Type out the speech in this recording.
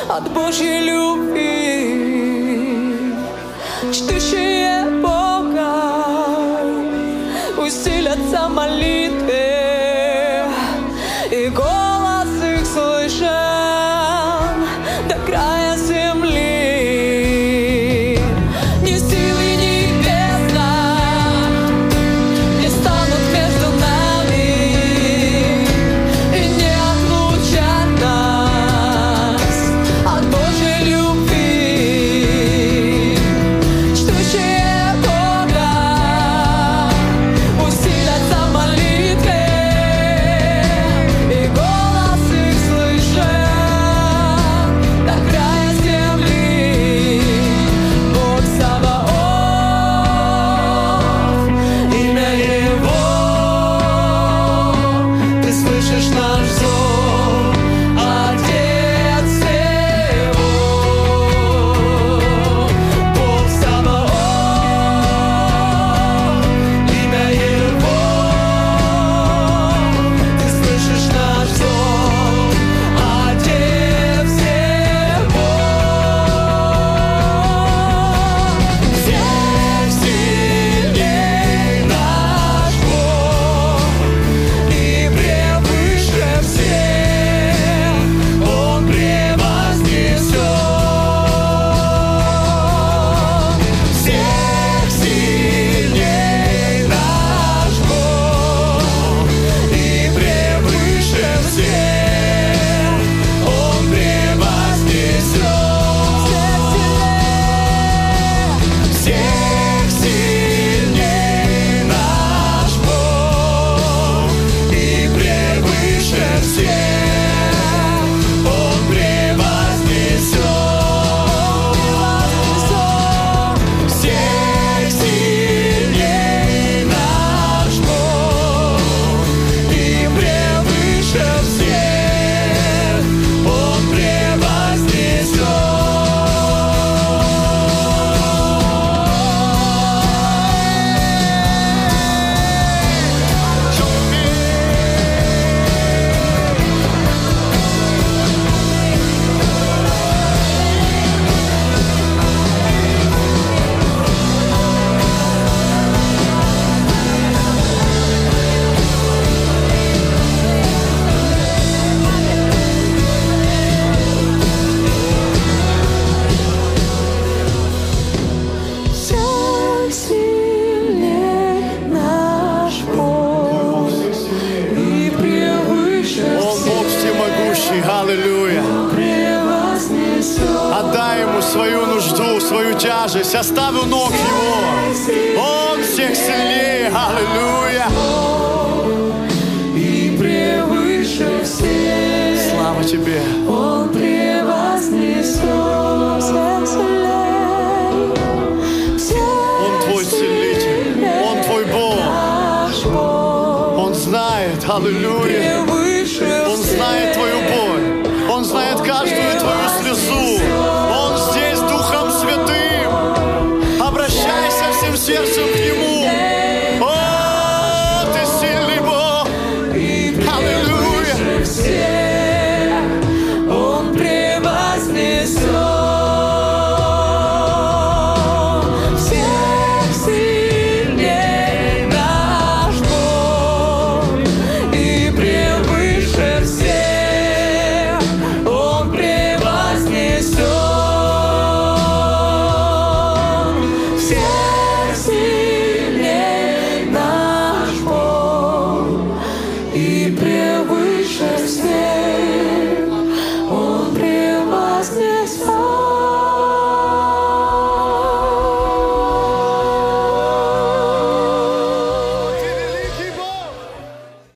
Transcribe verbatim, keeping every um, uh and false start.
от Божьей любви, чтущие Бога, усилятся молитвы, и голос их слышен до края земли. Ни силы небесной не станут между нами и не отлучат нас от Божьей любви. Чтущие Бога усилятся в молитве, и голос их слышен до края земли. Бог Саваоф, имя Его, ты слышишь наш зов, Отец Его. Бог Саваоф, имя Его, ты слышишь наш зов, Отец Его. Всех сильней наш Бог, и превыше всех Он превознесен. Всех сильней наш Бог, и превыше всех Он превознесен. Всех сильней наш Бог, и превыше всех Он превознесен. Всех сильней наш Бог, и превыше всех Он превознесен. Всех сильней наш Бог, и превыше Он Бог всемогущий, аллилуйя. превознесен. Отдай Ему свою нужду, свою тяжесть, оставь у ног Его. Он всех сильнее, аллилуйя. И превыше всех Слава Тебе. Он превознесен. Всех сильней, Он Твой целитель, Он Твой Бог. наш Бог, Он знает, аллилуйя. превыше Он знает твою боль. Он знает каждую твою слезу. Он здесь Духом Святым. Обращайся всем сердцем